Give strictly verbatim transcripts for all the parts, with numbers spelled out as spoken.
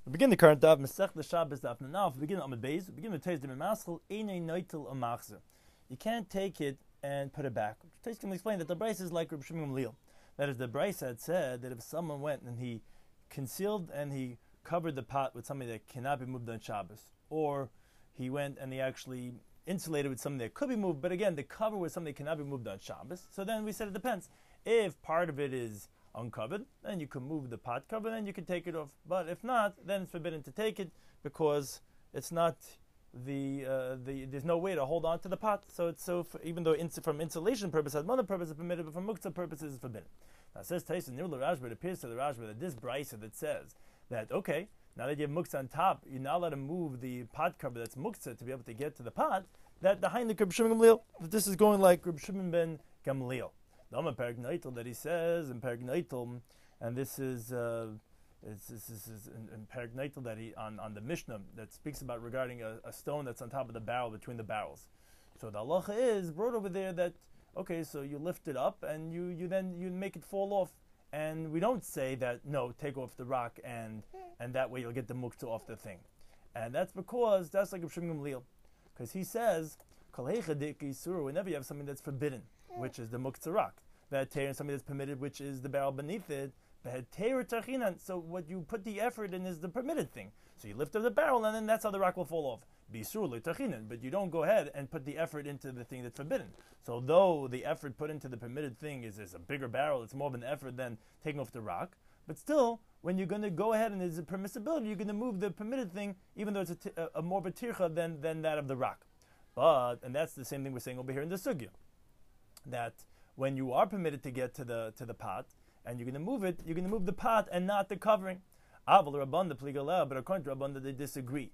We begin the current daf, Masech the Shabbos daf. Now, if we begin Amud Beis, we begin with Teis Demimaschel, Einei Noitel Amachzer. You can't take it and put it back. Teis can explain that the Bryce is like Reb Shimon Gamliel. That is, the Bryce had said that if someone went and he concealed and he covered the pot with something that cannot be moved on Shabbos, or he went and he actually insulated with something that could be moved, but again, the cover was something that cannot be moved on Shabbos, so then we said it depends. If part of it is uncovered, then you can move the pot cover, then you can take it off. But if not, then it's forbidden to take it because it's not the uh, the there's no way to hold on to the pot. So it's so for, even though ins- from insulation purposes, other purposes is permitted, but from muktzah purposes is forbidden. Now it says Tyson near the Rashba, it appears to the Rashba that this brisa that says that okay, now that you have muktzah on top, you're not allowed to move the pot cover that's muktzah to be able to get to the pot. That the Hainik Reb Shimon Gamliel, this is going like Reb Shimon ben Gamliel. The Amar Perek Noitel that he says in Perek Noitel, and this is uh, this, this, this is in, in Perek Noitel that he on, on the Mishnah that speaks about regarding a, a stone that's on top of the barrel between the barrels. So the halacha is brought over there that okay, so you lift it up and you, you then you make it fall off, and we don't say that no, take off the rock and and that way you'll get the muktzah off the thing, and that's because that's like Reb Shimon Gamliel, because he says kol heicha dik isur, whenever you have something that's forbidden, which is the muktzah rock, that tear and something that's permitted, which is the barrel beneath it. So what you put the effort in is the permitted thing. So you lift up the barrel, and then that's how the rock will fall off. But you don't go ahead and put the effort into the thing that's forbidden. So though the effort put into the permitted thing is, is a bigger barrel, it's more of an effort than taking off the rock. But still, when you're going to go ahead and there's a permissibility, you're going to move the permitted thing, even though it's a, t- a, a more of a tircha than, than that of the rock. But, and that's the same thing we're saying over here in the sugya, that when you are permitted to get to the to the pot and you're going to move it, you're going to move the pot and not the covering. But according to Rabban, they disagree.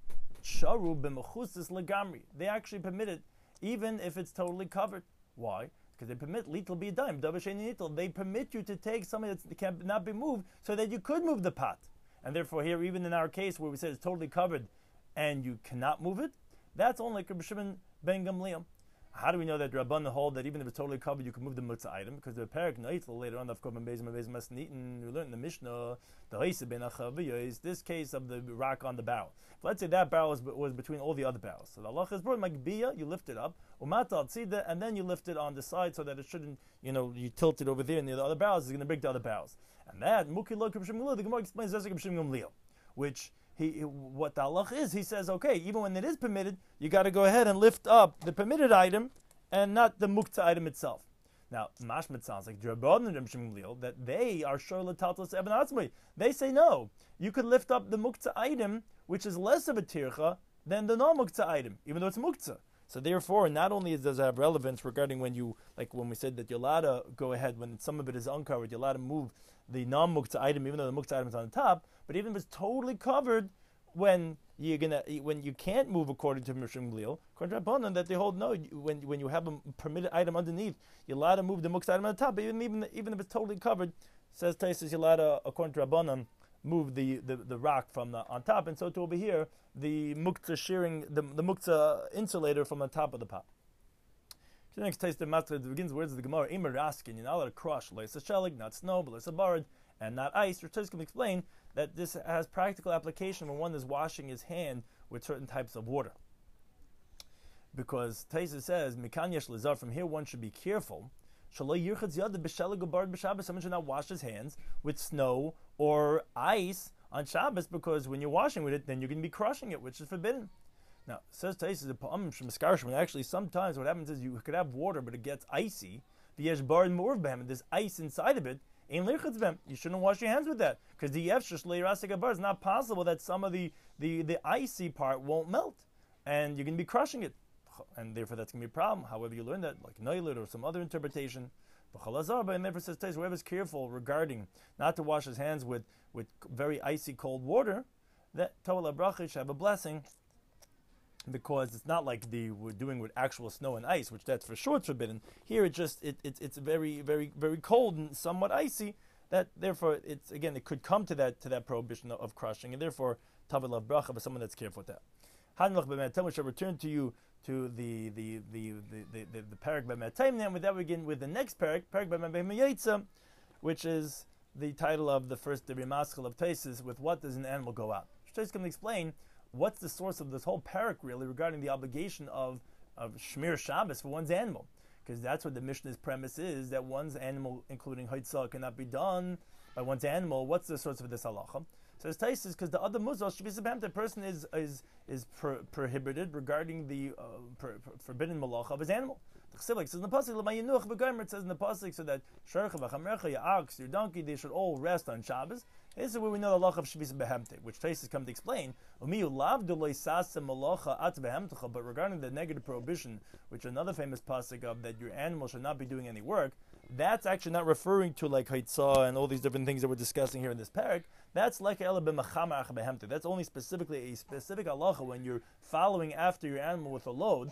They actually permit it even if it's totally covered. Why? Because they permit lital be dime. They permit you to take something that cannot be moved so that you could move the pot. And therefore here, even in our case where we said it's totally covered and you cannot move it, that's only like Reb Shimon ben Gamliel. How do we know that Rabban hold that even if it's totally covered, you can move the muktzah item? Because the Perek Noitel later on, the Afkov and Bezim and Bezim Masnitin, we learned in the Mishnah, the Haisa ben Achaviyah is this case of the rock on the barrel. If let's say that barrel was, was between all the other barrels. So the Allah is brought like biyah, you lift it up, umata al tzida, and then you lift it on the side so that it shouldn't, you know, you tilt it over there near the other barrels, it's going to break the other barrels. And that, Muki lo Reb Shimon Gamliel, the Gemara explains that's like Reb Shimon Gamliel, which He, what the halach is, he says, okay, even when it is permitted, you got to go ahead and lift up the permitted item and not the muktzah item itself. Now, mashmat sounds like Rabban and Reb Shimon Gamliel that they are shor l'taltos eben atzmai. They say no, you could lift up the muktzah item, which is less of a tircha than the non-muktzah item, even though it's muktzah. So therefore, not only does it have relevance regarding when you, like when we said that you're allowed to go ahead, when some of it is uncovered, you're allowed to move the non-muktzah item, even though the muktzah item is on the top, but even if it's totally covered, when you're gonna, when you can't move according to Reb Shimon Gamliel, according to Rabbanan, that they hold no, when when you have a permitted item underneath, you're allowed to move the muktzah item on the top, even even even if it's totally covered. Says Taisus, you're allowed to, according to Rabbanan, move the, the, the rock from the on top, and so to over here, the muktzah shearing, the the muktzah insulator from the top of the pot. The next taste of master begins words of the Gemara. Imer askin, you're not allowed to crush, leis a shelig, not snow, but leis a barad, and not ice. Rishos can explain that this has practical application when one is washing his hand with certain types of water. Because Taisa says, Mikan yesh lezar, from here one should be careful. Someone should not wash his hands with snow or ice on Shabbos, because when you're washing with it, then you're going to be crushing it, which is forbidden. Now, says Taisa, the Pa'am from Skarshim, actually sometimes what happens is you could have water, but it gets icy. The yesh bar and more of and there's ice inside of it. You shouldn't wash your hands with that, because the yefshish leirasik bar is not possible that some of the, the, the icy part won't melt, and you're going to be crushing it, and therefore that's going to be a problem. However, you learn that like Noilit or some other interpretation, and therefore says whoever's careful regarding not to wash his hands with, with very icy cold water, that Tola Bracha should have a blessing. Because it's not like the we're doing with actual snow and ice, which that's for sure it's forbidden. Here it just it, it it's very very very cold and somewhat icy. That therefore it's again it could come to that to that prohibition of, of crushing, and therefore tavalav bracha, but someone that's careful with that. Hanach b'me'atem, we shall return to you to the the the the the, the, the parak b'me'atem. Then with that we begin with the next parak, parak b'me'atem, which is the title of the first Dibri Maschil of Taisis, with what does an animal go out? Shtais can explain what's the source of this whole parak really regarding the obligation of, of Shmir Shabbos for one's animal. Because that's what the Mishnah's premise is, that one's animal, including Haitzah, cannot be done by one's animal. What's the source of this halacha? So it's Taisus, because the other Muzal, Shvisabam, the person is is is pro- prohibited regarding the uh, per, per, forbidden malacha of his animal. It says in the pasuk, it says in the pasuk, so that your ox, your donkey, they should all rest on Shabbos. This is where we know the halacha of Shvis Behemte, which Taisus come to explain. But regarding the negative prohibition, which another famous pasuk of that your animal should not be doing any work, that's actually not referring to like Haitzah and all these different things that we're discussing here in this parak. That's like Ela b'machamach behemte. That's only specifically a specific halacha when you're following after your animal with a load.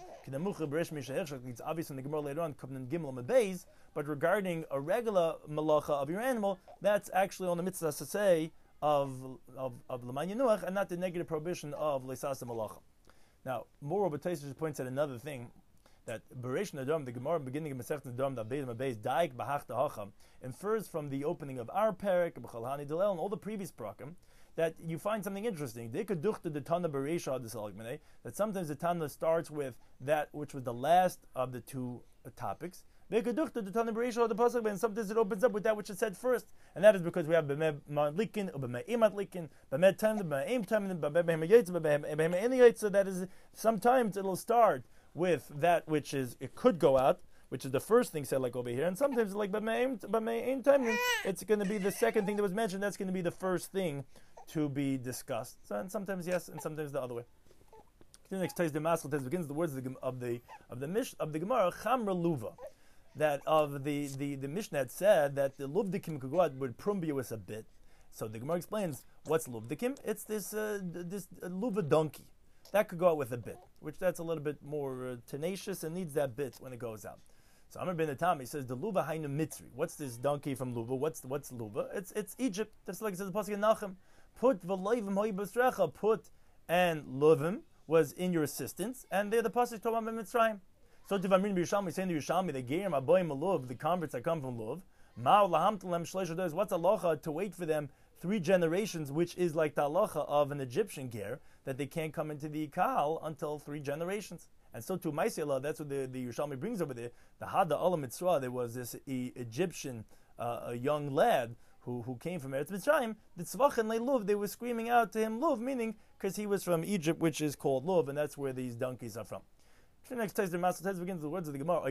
It's obvious in the Gemara later on, Kavnan Gimel and Beis, but regarding a regular malacha of your animal, that's actually on the mitzvah to say of of of L'man Yenuach and not the negative prohibition of Leisasa malacha. Now, moreover, Taisus points out another thing, that Bereish Nadam, the Gemara beginning of Masechet Nadam, that Beis Mabeis Daik Bahach Hacham, infers from the opening of our parak, B'chalhani Dalel, and all the previous prakim, that you find something interesting. They could duchta the Tana Bereisha this argument, that sometimes the Tana starts with that which was the last of the two uh, topics. They could duchta the Tana Bereisha the pasuk, and sometimes it opens up with that which is said first, and that is because we have B'meh Matlikin, or B'meh Imatlikin, B'meh Tam, B'meh Eim Tam, B'meh Behem Yetz, B'meh Behem Eniyetz. So that is sometimes it'll start with that which is, it could go out, which is the first thing said like over here, and sometimes like b'me'im time, it's going to be the second thing that was mentioned, that's going to be the first thing to be discussed. So, and sometimes yes, and sometimes the other way. The next tais the masel tais begins the words of the of the of the mish of the Gemara Chamra Luva, that of the the the Mishnah had said that the luvdikim could go out with prumbius a bit. So the Gemara explains what's luvdikim. It's this uh, this uh, luva donkey. That could go out with a bit, which that's a little bit more uh, tenacious and needs that bit when it goes out. So Amr ben Atam, he says, the Luva Hainu Mitzri. What's this donkey from Luva? What's what's Luva? It's it's Egypt. That's like it says the pasuk in Nachem. Put v'loivim ho'ibasrecha. Put and Luvim was in your assistance, and they're the pasuk Torah ben Mitzrayim. So to Vamrin B'Yishalmi, saying to Yishalmi, the Gerim Aboyim Luv, the converts that come from Luv. Ma'u lahamtalem shleisha does. What's halacha to wait for them three generations, which is like the halacha of an Egyptian ger, that they can't come into the Kahal until three generations. And so to Maisela, that's what the, the Yerushalmi brings over there. The Hada Olam Mitzrah, there was this e- Egyptian, uh, a young lad who, who came from Eretz Mitzrayim. The Tzvach and Luv, they were screaming out to him Luv, meaning because he was from Egypt, which is called Luv, and that's where these donkeys are from. The next text, the Master text begins with the words of the Gemara.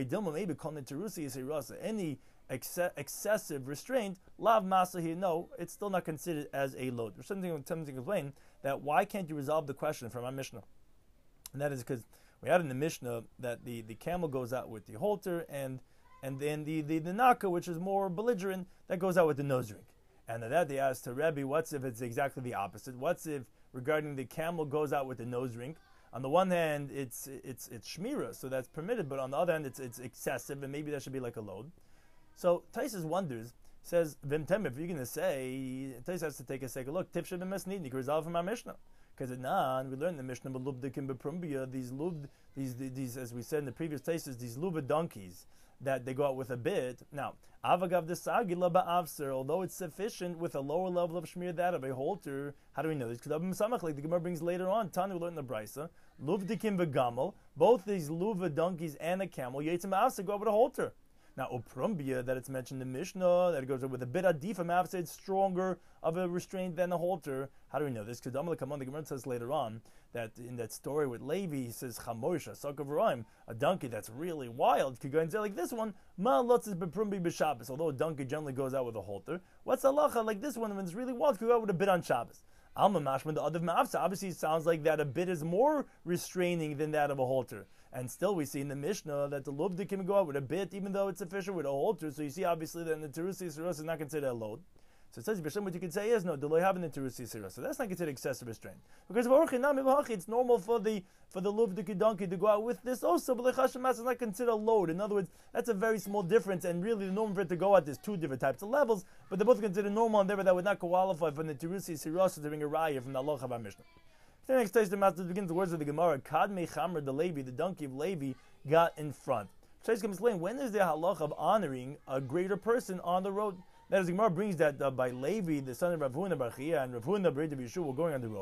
Any ex- excessive restraint, lav masahi, no, it's still not considered as a load. There's something attempting to explain that why can't you resolve the question from our Mishnah? And that is because we had in the Mishnah that the, the camel goes out with the halter, and and then the, the, the naka, which is more belligerent, that goes out with the nose ring. And then that they asked to Rebbe, what's if it's exactly the opposite? What's if regarding the camel goes out with the nose ring? On the one hand, it's it's it's shmira, so that's permitted, but on the other hand, it's it's excessive, and maybe that should be like a load. So Taisus wonders, says, Vimtem, if you're going to say, Taisus has to take a second look, Tipsha b'mesnid, you can resolve from our Mishnah. Because at Nan, we learned in the Mishnah, Lubdikim b'prumbia, these lubd, these, these, as we said in the previous Taisus, these luba donkeys, that they go out with a bit. Now, Avagav desagila ba'avser, although it's sufficient with a lower level of shmir that of a halter, how do we know this? Because like the Gemara brings later on, Tanu we learned in the Brisa, Luvdikim v'gamel, both these luva donkeys and a camel, Yetzim ba'avser, go out with a halter. Now, Uprumbia, that it's mentioned in Mishnah, that it goes with a bit adifa, ma'avser, it's stronger of a restraint than a halter. How do we know this? Because Amalek Kamon, the Gemara says later on, that in that story with Levi, he says, Chamoisha, Sakavaraim, a donkey that's really wild, could go and say like this one, Ma lotzis beprumbi b'Shabbos, although a donkey generally goes out with a halter. What's halacha? Like this one, when it's really wild, could go out with a bit on Shabbos. Alma mashman, the other ma'avsa, obviously it sounds like that a bit is more restraining than that of a halter. And still we see in the Mishnah that the lubdik can go out with a bit, even though it's sufficient with a halter. So you see obviously that in the Terusi Yisros is not considered a load. So it says, B'Shem, what you can say is, no, do they have in the Terusi Yisros? So that's not considered excessive restraint. Because it's normal for the for the lubdik donkey to go out with this also, but Lechashem is not considered a load. In other words, that's a very small difference, and really the norm for it to go out, there's two different types of levels, but they're both considered normal, and therefore that would not qualify for the Terusi Yisros to bring a raya from the Allah of our Mishnah. The next text the master begins the words of the Gemara. Kadmei Chamr the Levi, the donkey of Levi, got in front. Shais can explain when is the halach of honoring a greater person on the road. That is, the Gemara brings that uh, by Levi, the son of Rav Huna Bar Chiya, and Rav Huna Bar Yeshua were going on the road,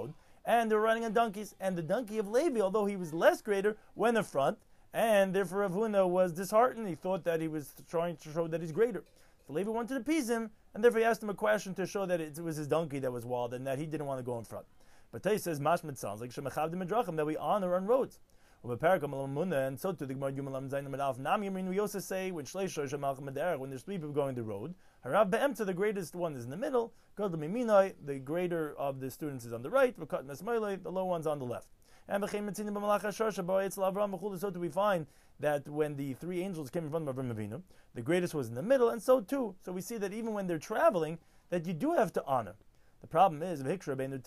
and they were riding on donkeys. And the donkey of Levi, although he was less greater, went in front, and therefore Rav Huna was disheartened. He thought that he was trying to show that he's greater. So Levi wanted to appease him, and therefore he asked him a question to show that it was his donkey that was wild and that he didn't want to go in front. But Tay says, Mashmid sounds like Shemachab de Medrachim, that we honor on roads. And so to the Gemara Yumalam Zayin Medaf Nam Yamrin, we also say when Shleisha Shemalchim Mederach, when there's three people going the road, Harav Be'emta, the greatest one is in the middle, Gadol Miminai, the greater of the students is on the right, V'kat Nesmailai, the low one's on the left. And B'chein Metzini B'malach HaShar Shabbat Yitzla Avram B'chul, so do we find that when the three angels came in front of Avram Avinu, the greatest was in the middle, and so too. So we see that even when they're traveling, that you do have to honor. The problem is, the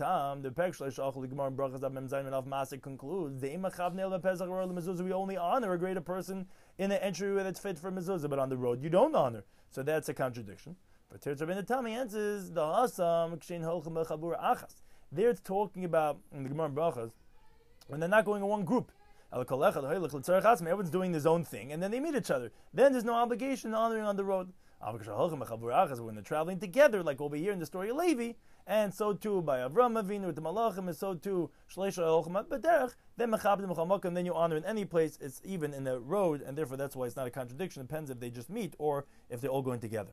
Masik concludes, we only honor a greater person in the entryway that's fit for mezuzah, but on the road you don't honor. So that's a contradiction. But Tirz Rabbeinu Tam answers, the Hasam, there it's talking about, in the Gemara Brachas, when they're not going in one group. Everyone's doing his own thing, and then they meet each other. Then there's no obligation honoring on the road. When they're traveling together, like over here in the story of Levi, and so too by Avram Avinu with the Malachim, and so too Shleisha Elchim B'derech, then Mechabdim Mechamakam, then you honor in any place, it's even in the road, and therefore that's why it's not a contradiction. It depends if they just meet or if they're all going together.